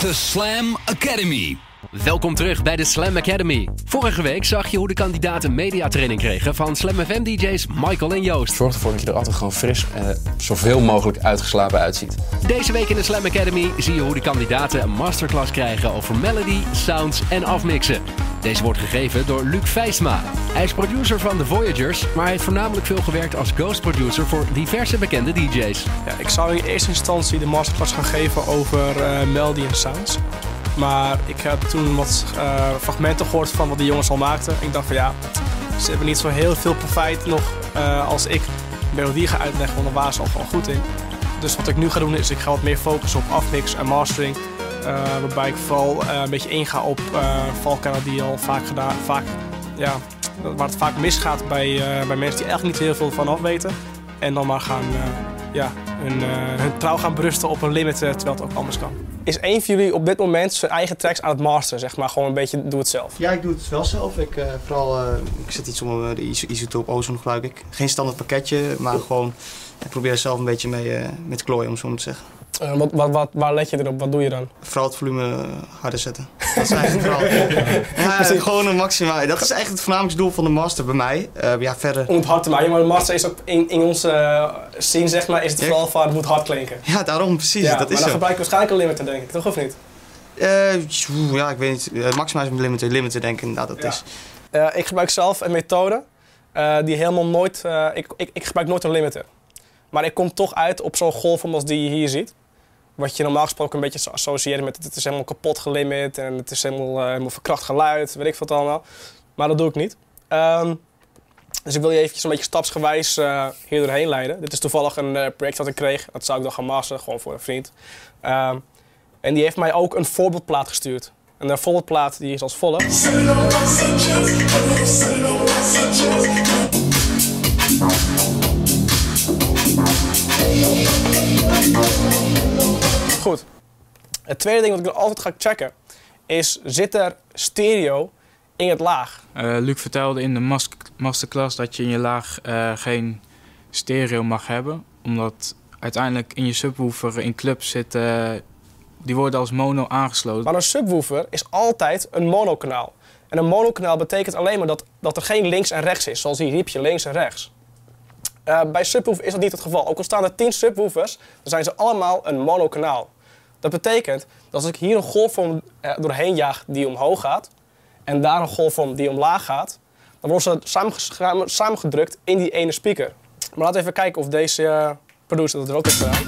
The Slam Academy. Welkom terug bij de Slam Academy. Vorige week zag je hoe de kandidaten mediatraining kregen van Slam FM DJ's Michael en Joost. Zorg ervoor dat je er altijd gewoon fris en zoveel mogelijk uitgeslapen uitziet. Deze week in de Slam Academy zie je hoe de kandidaten een masterclass krijgen over melody, sounds en afmixen. Deze wordt gegeven door Luc Vijsma. Hij is producer van The Voyagers, maar hij heeft voornamelijk veel gewerkt als ghost producer voor diverse bekende DJ's. Ja, ik zou in eerste instantie de masterclass gaan geven over melody en sounds. Maar ik heb toen wat fragmenten gehoord van wat de jongens al maakten. Ik dacht van ja, ze hebben niet zo heel veel profijt nog als ik melodie ga uitleggen, want daar waren ze al gewoon goed in. Dus wat ik nu ga doen is, ik ga wat meer focussen op afmix en mastering. Waarbij ik vooral een beetje inga op valkuilen die al waar het vaak misgaat bij mensen die eigenlijk niet heel veel van af weten. En dan maar gaan hun trouw gaan berusten op een limit, terwijl het ook anders kan. Is één van jullie op dit moment zijn eigen tracks aan het masteren, zeg maar? Gewoon een beetje doe het zelf? Ja, ik doe het wel zelf. Ik zet iets om de Isotope Ozone gebruik ik. Geen standaard pakketje, maar gewoon ik probeer er zelf een beetje mee te klooien, om zo maar te zeggen. Waar let je erop? Wat doe je dan? Vooral het volume harder zetten. Dat is eigenlijk vooral. Gewoon een maximaal. Dat is eigenlijk het voornamelijkste doel van de master bij mij. Verder. Om het hard te maken, maar de master is ook in onze scene, zeg maar, is het vooral van het moet hard klinken. Ja, daarom precies. Ja, dat is maar dan zo. gebruik je waarschijnlijk een limiter, denk ik, toch of niet? Ik weet niet. Maximaal is een limiter, denk ik inderdaad dat is. Ik gebruik zelf een methode die helemaal nooit. Ik gebruik nooit een limiter. Maar ik kom toch uit op zo'n golf als die je hier ziet. Wat je normaal gesproken een beetje associeert met het is helemaal kapot gelimit en het is helemaal verkracht geluid, weet ik wat allemaal. Maar dat doe ik niet. Dus ik wil je eventjes een beetje stapsgewijs hier doorheen leiden. Dit is toevallig een project dat ik kreeg. Dat zou ik dan gaan masteren, gewoon voor een vriend. En die heeft mij ook een voorbeeldplaat gestuurd. En de voorbeeldplaat die is als volgt. Goed. Het tweede ding wat ik altijd ga checken is, zit er stereo in het laag? Luc vertelde in de masterclass dat je in je laag geen stereo mag hebben. Omdat uiteindelijk in je subwoofer in clubs zitten, die worden als mono aangesloten. Maar een subwoofer is altijd een monokanaal. En een monokanaal betekent alleen maar dat er geen links en rechts is, zoals hier riepje links en rechts. Bij subwoofer is dat niet het geval. Ook al staan er 10 subwoofers, dan zijn ze allemaal een monokanaal. Dat betekent dat als ik hier een golfvorm doorheen jaag die omhoog gaat en daar een golfvorm die omlaag gaat, dan worden ze samengedrukt in die ene speaker. Maar laten we even kijken of deze producer dat er ook heeft gedaan.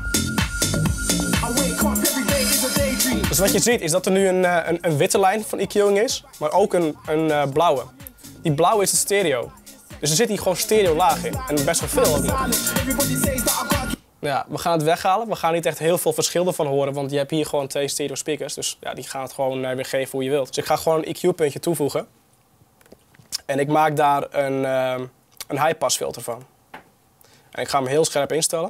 Dus wat je ziet is dat er nu een witte lijn van EQing is, maar ook een blauwe. Die blauwe is de stereo. Dus er zit hier gewoon stereo laag in. En best wel veel ook nog. Ja, we gaan het weghalen. We gaan niet echt heel veel verschil ervan horen, want je hebt hier gewoon 2 stereo speakers. Dus ja, die gaan het gewoon weer geven hoe je wilt. Dus ik ga gewoon een EQ-puntje toevoegen. En ik maak daar een high-pass filter van. En ik ga hem heel scherp instellen.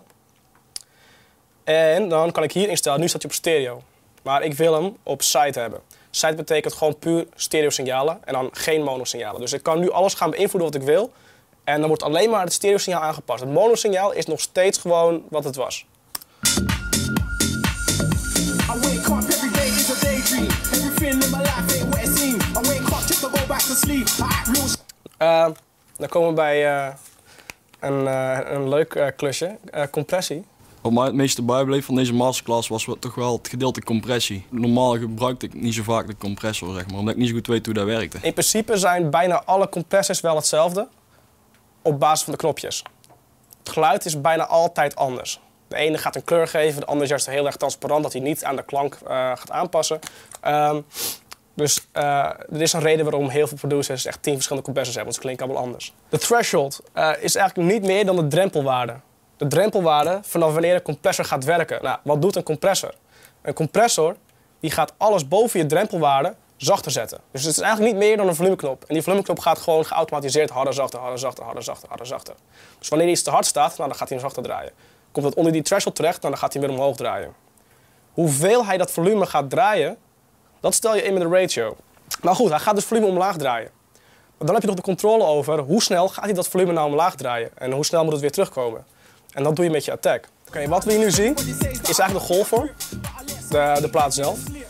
En dan kan ik hier instellen, nu staat hij op stereo. Maar ik wil hem op side hebben. Side betekent gewoon puur stereo signalen en dan geen monosignalen. Dus ik kan nu alles gaan beïnvloeden wat ik wil. En dan wordt alleen maar het stereo signaal aangepast. Het monosignaal is nog steeds gewoon wat het was. Dan komen we bij een leuk klusje, compressie. Wat mij het meeste bijbleef van deze masterclass was toch wel het gedeelte compressie. Normaal gebruikte ik niet zo vaak de compressor, zeg maar, omdat ik niet zo goed weet hoe dat werkte. In principe zijn bijna alle compressors wel hetzelfde op basis van de knopjes. Het geluid is bijna altijd anders. De ene gaat een kleur geven, de andere is juist heel erg transparant, dat hij niet aan de klank gaat aanpassen. Dus er is een reden waarom heel veel producers echt 10 verschillende compressors hebben, want ze klinken allemaal anders. De threshold is eigenlijk niet meer dan de drempelwaarde. De drempelwaarde vanaf wanneer een compressor gaat werken. Nou, wat doet een compressor? Een compressor die gaat alles boven je drempelwaarde zachter zetten. Dus het is eigenlijk niet meer dan een volumeknop. En die volumeknop gaat gewoon geautomatiseerd harder, zachter, harder, zachter, harder, zachter, harder, zachter. Dus wanneer iets te hard staat, dan gaat hij zachter draaien. Komt het onder die threshold terecht, dan gaat hij weer omhoog draaien. Hoeveel hij dat volume gaat draaien, dat stel je in met de ratio. Maar goed, hij gaat dus volume omlaag draaien. Maar dan heb je nog de controle over hoe snel gaat hij dat volume nou omlaag draaien. En hoe snel moet het weer terugkomen. En dat doe je met je attack. Oké, wat we hier nu zien is eigenlijk de golfvorm, de plaat zelf.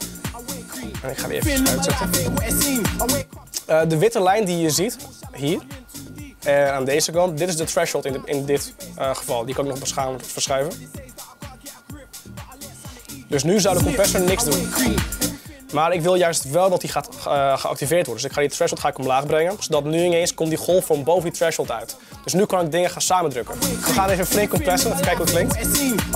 En ik ga weer even uitzetten. De witte lijn die je ziet, hier, en aan deze kant, dit is de threshold in dit geval. Die kan ik nog verschuiven. Dus nu zou de compressor niks doen. Maar ik wil juist wel dat die gaat geactiveerd worden. Dus ik ga die threshold omlaag brengen, zodat nu ineens komt die golfvorm boven die threshold uit. Dus nu kan ik dingen gaan samendrukken. We gaan even flink compressen, even kijken hoe het klinkt.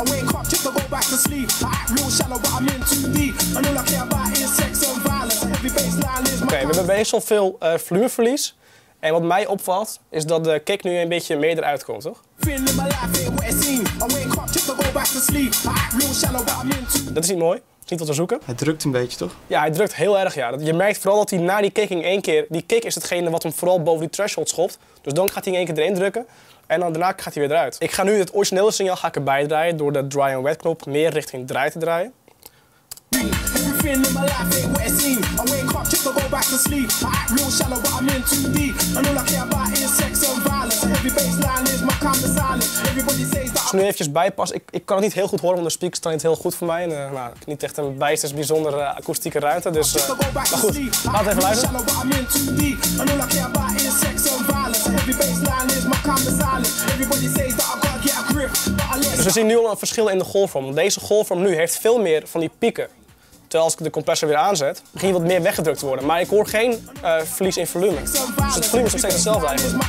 Oké, we hebben best wel veel volumeverlies. En wat mij opvalt, is dat de kick nu een beetje meer eruit komt, toch? Dat is niet mooi. Dat is niet wat we zoeken. Hij drukt een beetje, toch? Ja, hij drukt heel erg, ja. Je merkt vooral dat hij na die kick in één keer... Die kick is hetgene wat hem vooral boven die threshold schopt. Dus dan gaat hij in één keer erin drukken. En dan daarna gaat hij weer eruit. Ik ga nu het originele signaal erbij draaien door de dry and wet knop meer richting dry te draaien. Dus nu eventjes bijpassen. Ik kan het niet heel goed horen, want de speakers staan niet heel goed voor mij. En, niet echt een bijstens bijzondere akoestieke ruimte. Dus, maar goed, laten we even luisteren. Dus we zien nu al een verschil in de golfvorm. Deze golfvorm nu heeft veel meer van die pieken. Terwijl als ik de compressor weer aanzet, begint wat meer weggedrukt te worden. Maar ik hoor geen verlies in volume. Dus het volume is nog steeds hetzelfde eigenlijk.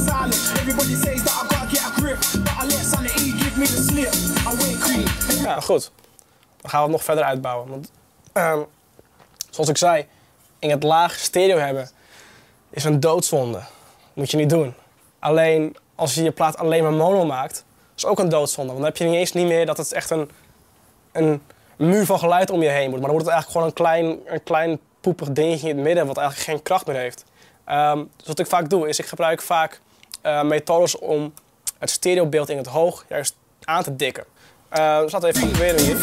Ja, goed. Dan gaan we het nog verder uitbouwen. Want, zoals ik zei, in het laag stereo hebben is een doodzonde. Moet je niet doen. Alleen als je je plaat alleen maar mono maakt, is ook een doodzonde. Want dan heb je niet meer dat het echt een muur van geluid om je heen moet. Maar dan wordt het eigenlijk gewoon een klein poepig dingetje in het midden wat eigenlijk geen kracht meer heeft. Dus wat ik vaak doe is, ik gebruik vaak methodes om het stereobeeld in het hoog juist aan te dikken. Dus laten we even proberen hier.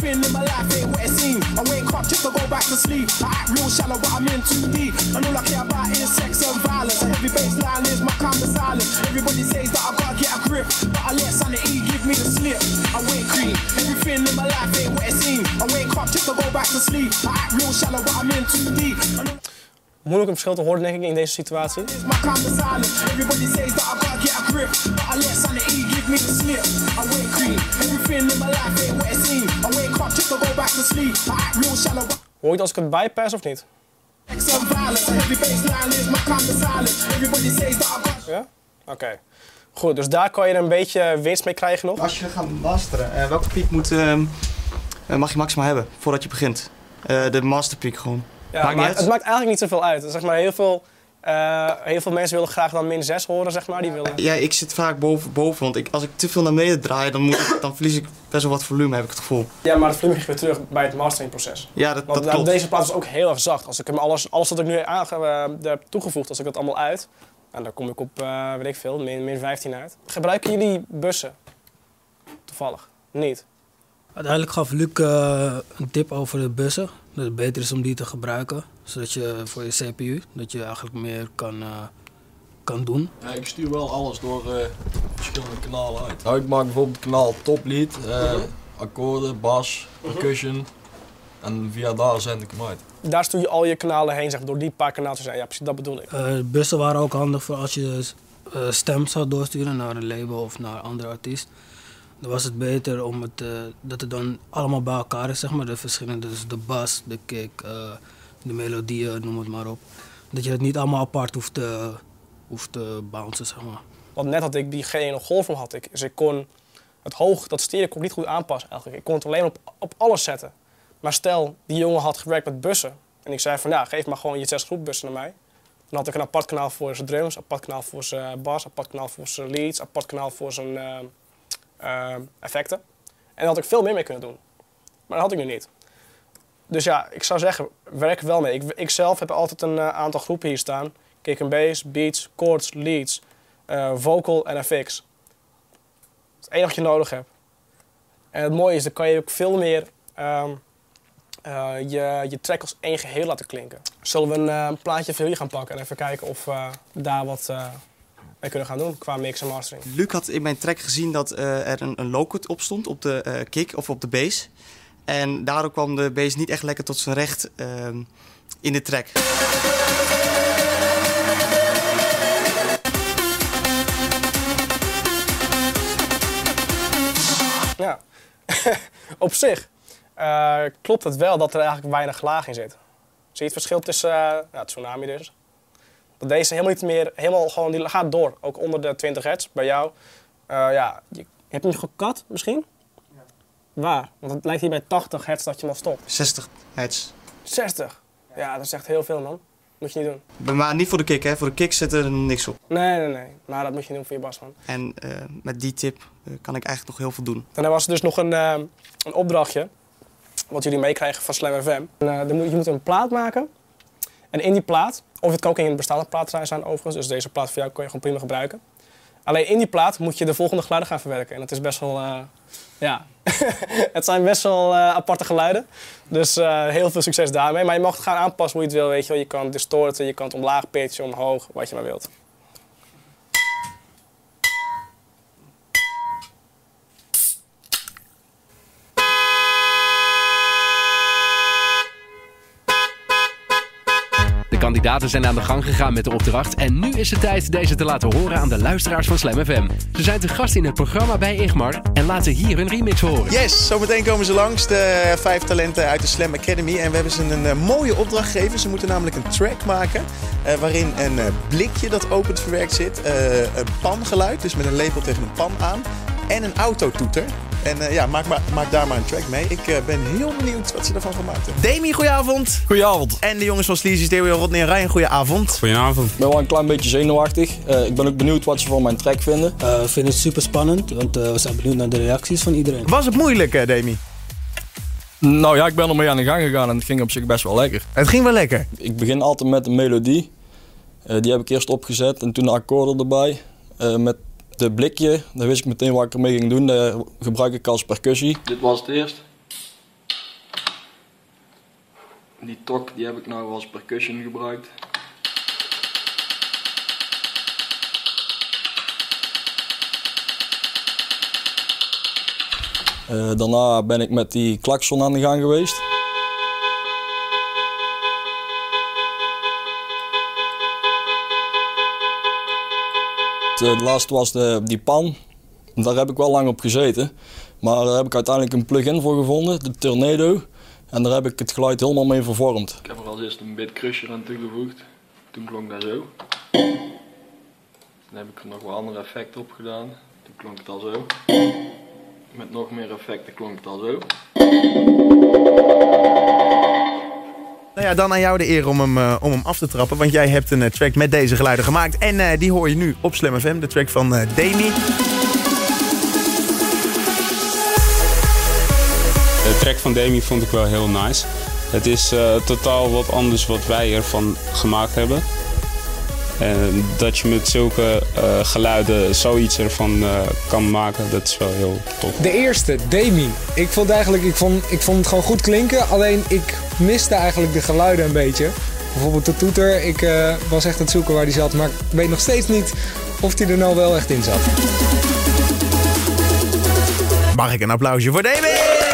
Moeilijk een verschil te horen, denk ik, in deze situatie. Hoor je het als ik het bypass of niet? Ja? Oké. Goed, dus daar kan je er een beetje winst mee krijgen nog. Als je gaat masteren, welke piek mag je maximaal hebben voordat je begint? De masterpiek gewoon. Ja, het maakt eigenlijk niet zoveel uit. Zeg maar, heel veel mensen willen graag dan min 6 horen, zeg maar. Die willen... Ja, ik zit vaak boven want als ik te veel naar beneden draai, dan verlies ik best wel wat volume, heb ik het gevoel. Ja, maar het volume krijg je weer terug bij het masteringproces. Ja, dat klopt. Deze plaat is ook heel erg zacht. Als ik hem alles wat ik nu heb toegevoegd, als ik dat allemaal uit, en dan kom ik op, weet ik veel, min 15 uit. Gebruiken jullie bussen? Toevallig? Niet? Uiteindelijk gaf Luc een tip over de bussen. Dat het beter is om die te gebruiken. Zodat je voor je CPU, dat je eigenlijk meer kan doen. Ja, ik stuur wel alles door verschillende kanalen uit. Nou, ik maak bijvoorbeeld het kanaal toplied, akkoorden, bas, percussion. En via daar zend ik hem uit. Daar stuur je al je kanalen heen, zeg maar, door die paar kanaaltjes zijn. Ja, precies, dat bedoel ik. Bussen waren ook handig voor als je stem zou doorsturen naar een label of naar een andere artiest. Dan was het beter om dat het dan allemaal bij elkaar is, zeg maar. De verschillende, dus de bas, de kick, de melodieën, noem het maar op. Dat je het niet allemaal apart hoeft te bouncen, zeg maar. Want net had ik die geen golfvorm had ik. Dus ik kon het hoog, dat stereo kon ik niet goed aanpassen eigenlijk. Ik kon het alleen op alles zetten. Maar stel, die jongen had gewerkt met bussen. En ik zei van, nou, geef maar gewoon je 6 groepbussen naar mij. Dan had ik een apart kanaal voor zijn drums, apart kanaal voor zijn bas, apart kanaal voor zijn leads, apart kanaal voor zijn effecten. En daar had ik veel meer mee kunnen doen. Maar dat had ik nu niet. Dus ja, ik zou zeggen, werk er wel mee. Ik zelf heb altijd een aantal groepen hier staan. Kick and bass, beats, chords, leads, vocal en FX. Het enige wat je nodig hebt. En het mooie is, dan kan je ook veel meer je track als één geheel laten klinken. Zullen we een plaatje van jullie gaan pakken en even kijken of we daar wat mee kunnen gaan doen qua mix en mastering? Luc had in mijn track gezien dat er een low-cut op stond op de kick of op de bass. En daardoor kwam de bass niet echt lekker tot zijn recht in de track. Ja, op zich klopt het wel dat er eigenlijk weinig laag in zit. Zie je het verschil tussen Tsunami dus? Dat deze helemaal niet meer, die gaat door. Ook onder de 20 hertz bij jou. Je hebt hem gekat misschien? Ja. Waar? Want het lijkt hier bij 80 hertz dat je hem al stopt. 60 hertz. 60? Ja, dat is echt heel veel, man. Moet je niet doen. Maar niet voor de kick, hè? Voor de kick zit er niks op. Nee. Maar dat moet je doen voor je bas, man. En met die tip kan ik eigenlijk nog heel veel doen. En dan was er dus nog een opdrachtje, wat jullie meekrijgen van Slam FM. Je moet een plaat maken. En in die plaat, of het kan ook in een bestaande plaat zijn overigens, dus deze plaat voor jou kun je gewoon prima gebruiken. Alleen in die plaat moet je de volgende geluiden gaan verwerken. En dat is best wel, het zijn best wel aparte geluiden. Dus heel veel succes daarmee. Maar je mag het gaan aanpassen hoe je het wil, weet je wel. Je kan distorten, je kan het omlaag pitchen, omhoog, wat je maar wilt. De kandidaten zijn aan de gang gegaan met de opdracht en nu is het tijd deze te laten horen aan de luisteraars van Slam FM. Ze zijn te gast in het programma bij Igmar en laten hier hun remix horen. Yes, zometeen komen ze langs, de 5 talenten uit de Slam Academy. En we hebben ze een mooie opdracht gegeven. Ze moeten namelijk een track maken waarin een blikje dat opent verwerkt zit, een pangeluid, dus met een lepel tegen een pan aan, en een autotoeter. En maak daar maar een track mee. Ik ben heel benieuwd wat ze ervan gemaakt hebben. Demi, goedenavond. Goedenavond. En de jongens van Sleazy Stereo, Rodney en Ryan, goedenavond. Goedenavond. Ik ben wel een klein beetje zenuwachtig. Ik ben ook benieuwd wat ze van mijn track vinden. Ik vind het super spannend, want we zijn benieuwd naar de reacties van iedereen. Was het moeilijk, Demi? Nou ja, ik ben ermee aan de gang gegaan en het ging op zich best wel lekker. Het ging wel lekker. Ik begin altijd met een melodie. Die heb ik eerst opgezet en toen de akkoorden erbij. Met de blikje, daar wist ik meteen wat ik ermee ging doen. Dat gebruik ik als percussie. Dit was het eerst. Die tok die heb ik nou als percussion gebruikt. Daarna ben ik met die klakson aan de gang geweest. De laatste was die pan. Daar heb ik wel lang op gezeten. Maar daar heb ik uiteindelijk een plugin voor gevonden, de Tornado. En daar heb ik het geluid helemaal mee vervormd. Ik heb er als eerst een bit crusher aan toegevoegd. Toen klonk dat zo. Dan heb ik er nog wat andere effecten op gedaan. Toen klonk het al zo. Met nog meer effecten klonk het al zo. Nou ja, dan aan jou de eer om hem af te trappen. Want jij hebt een track met deze geluiden gemaakt. En die hoor je nu op Slam FM, de track van Demi. De track van Demi vond ik wel heel nice. Het is totaal wat anders wat wij ervan gemaakt hebben. En dat je met zulke geluiden zoiets ervan kan maken, dat is wel heel tof. De eerste, Demi. Ik vond het gewoon goed klinken, alleen ik miste eigenlijk de geluiden een beetje. Bijvoorbeeld de toeter, ik was echt aan het zoeken waar die zat, maar ik weet nog steeds niet of die er nou wel echt in zat. Mag ik een applausje voor Demi?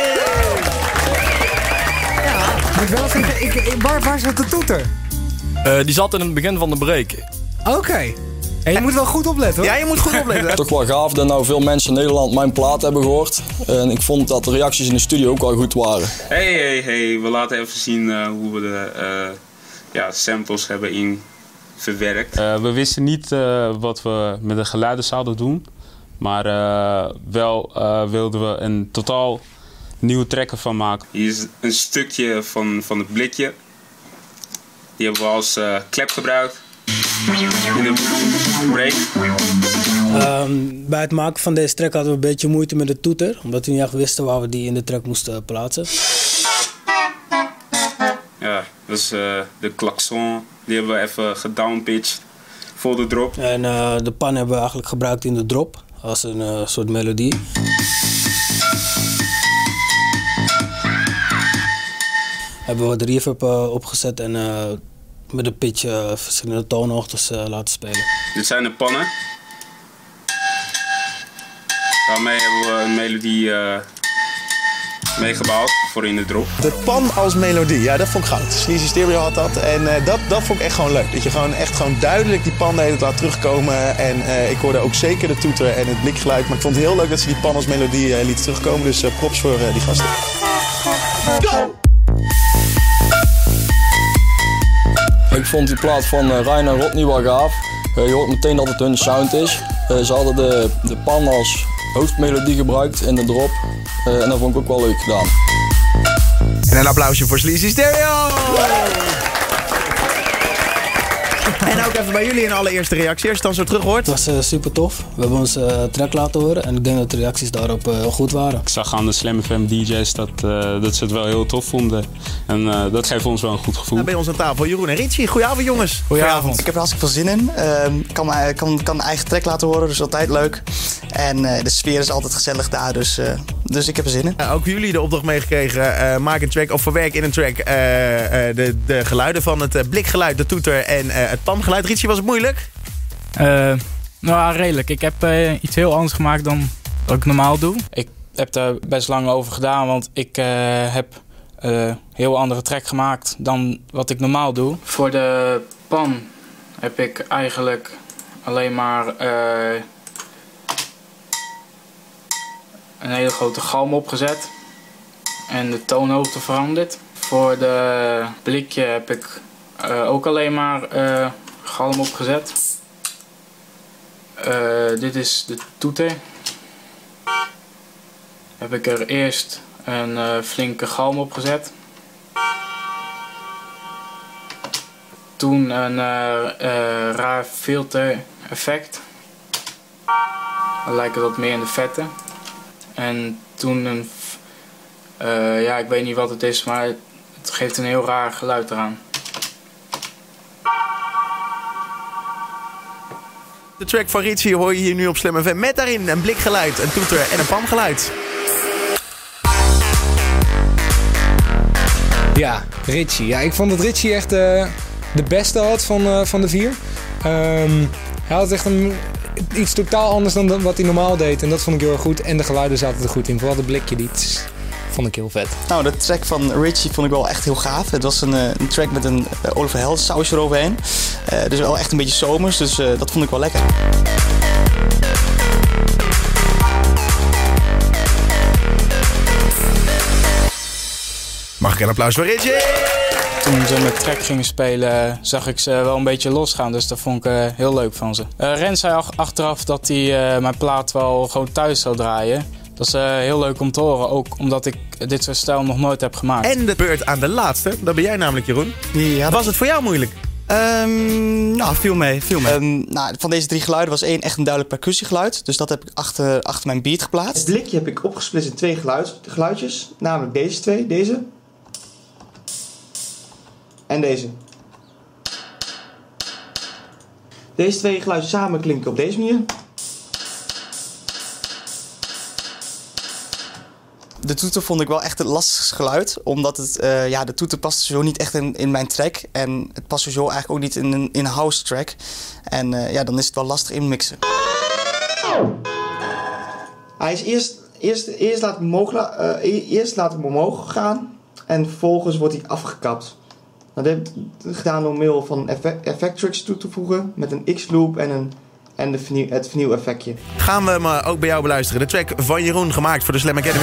Ja, moet ik wel zeggen, waar zat de toeter? Die zat in het begin van de break. Oké. En je moet wel goed opletten, hoor. Ja, je moet goed opletten. Toch wel gaaf dat nou veel mensen in Nederland mijn plaat hebben gehoord. En ik vond dat de reacties in de studio ook wel goed waren. Hey, we laten even zien hoe we de samples hebben inverwerkt. We wisten niet wat we met de geluiden zouden doen. Maar wel wilden we een totaal nieuwe track ervan maken. Hier is een stukje van het blikje. Die hebben we als klep gebruikt. In de break. Bij het maken van deze track hadden we een beetje moeite met de toeter. Omdat we niet echt wisten waar we die in de track moesten plaatsen. Ja, dus de klakson. Die hebben we even gedownpitcht voor de drop. En de pan hebben we eigenlijk gebruikt in de drop. Als een soort melodie. Hebben we wat reverb opgezet en met de pitch verschillende toonhoogtes laten spelen. Dit zijn de pannen. Daarmee hebben we een melodie meegebouwd. voor in de drop. De pan als melodie, ja, dat vond ik goud. Sleazy Stereo had dat en dat vond ik echt gewoon leuk. Dat je gewoon duidelijk die pan de hele tijd laat terugkomen. En ik hoorde ook zeker de toeter en het blikgeluid. Maar ik vond het heel leuk dat ze die pan als melodie lieten terugkomen. Dus props voor die gasten. Go! Ik vond die plaat van Ryan en Rodney wel gaaf. Je hoort meteen dat het hun sound is. Ze hadden de pan als hoofdmelodie gebruikt in de drop. En dat vond ik ook wel leuk gedaan. En een applausje voor Sleazy Stereo! En ook even bij jullie een allereerste reactie, als je het dan zo terug hoort. Het was super tof. We hebben onze track laten horen en ik denk dat de reacties daarop goed waren. Ik zag aan de Slam FM DJ's dat ze het wel heel tof vonden. En dat geeft ons wel een goed gevoel. Bij ons aan tafel Jeroen en Richie. Goedenavond jongens. Goedenavond. Ik heb er hartstikke veel zin in. Ik kan een eigen track laten horen, dus altijd leuk. En de sfeer is altijd gezellig daar, dus ik heb er zin in. Ook jullie de opdracht meegekregen. Maak een track of verwerk in een track de geluiden van het blikgeluid, de toeter en het pangeluid. Richie, was het moeilijk? Nou, redelijk. Ik heb iets heel anders gemaakt dan wat ik normaal doe. Ik heb er best lang over gedaan, want ik heb een heel andere track gemaakt dan wat ik normaal doe. Voor de pan heb ik eigenlijk alleen maar een hele grote galm opgezet en de toonhoogte veranderd. Voor de blikje heb ik ook alleen maar galm opgezet. Dit is de toeter. Heb ik er eerst een flinke galm opgezet. Toen een raar filter effect. Dan lijkt het wat meer in de vetten. En toen een... ja, ik weet niet wat het is, maar het geeft een heel raar geluid eraan. De track van Richie hoor je hier nu op Slam FM. Met daarin een blikgeluid, een toeter en een pangeluid. Ja, Richie. Ja, ik vond dat Richie echt de beste had van de vier. Hij had echt iets totaal anders dan wat hij normaal deed. En dat vond ik heel erg goed. En de geluiden zaten er goed in. Vooral de blikje, die vond ik heel vet. Nou, de track van Richie vond ik wel echt heel gaaf. Het was een track met een Oliver Heldens sausje eroverheen. Dus wel echt een beetje zomers, dus dat vond ik wel lekker. Mag ik een applaus voor Richie? Toen ze met track gingen spelen, zag ik ze wel een beetje losgaan. Dus dat vond ik heel leuk van ze. Ren zei achteraf dat hij mijn plaat wel gewoon thuis zou draaien. Dat is heel leuk om te horen, ook omdat ik dit soort stijl nog nooit heb gemaakt. En de beurt aan de laatste, dat ben jij namelijk, Jeroen. Ja, was het voor jou moeilijk? Nou, viel mee. Nou, van deze 3 geluiden was 1 echt een duidelijk percussiegeluid. Dus dat heb ik achter mijn beat geplaatst. Het blikje heb ik opgesplitst in 2 geluidjes. Namelijk deze 2, deze. En deze. Deze 2 geluiden samen klinken op deze manier. De toeter vond ik wel echt het lastigste geluid, omdat de toeter past sowieso niet echt in mijn track. En het past sowieso eigenlijk ook niet in een house track. En dan is het wel lastig inmixen. Hij is eerst laat ik hem omhoog gaan en vervolgens wordt hij afgekapt. Dat heb ik gedaan door middel van effect tracks toe te voegen met een X-loop en het vernieuw effectje. Gaan we hem ook bij jou beluisteren. De track van Jeroen, gemaakt voor de Slam Academy.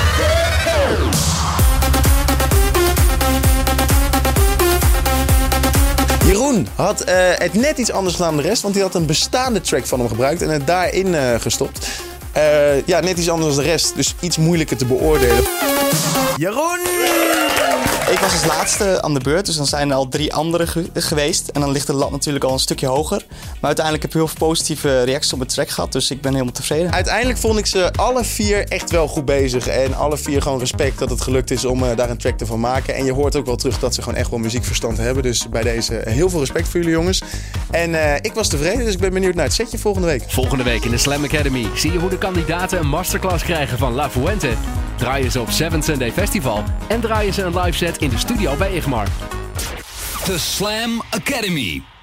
Jeroen had het net iets anders gedaan dan de rest, want hij had een bestaande track van hem gebruikt en het daarin gestopt. Net iets anders dan de rest, dus iets moeilijker te beoordelen. Jeroen! Ik was als laatste aan de beurt, dus dan zijn er al 3 anderen geweest. En dan ligt de lat natuurlijk al een stukje hoger. Maar uiteindelijk heb ik heel veel positieve reacties op het track gehad, dus ik ben helemaal tevreden. Uiteindelijk vond ik ze alle 4 echt wel goed bezig. En alle 4 gewoon respect dat het gelukt is om daar een track te van maken. En je hoort ook wel terug dat ze gewoon echt wel muziekverstand hebben. Dus bij deze heel veel respect voor jullie jongens. En ik was tevreden, dus ik ben benieuwd naar het setje volgende week. Volgende week in de Slam Academy zie je hoe de kandidaten een masterclass krijgen van La Fuente. Draaien ze op 7th Sunday Festival en draaien ze een live set in de studio bij Igmar. The Slam Academy.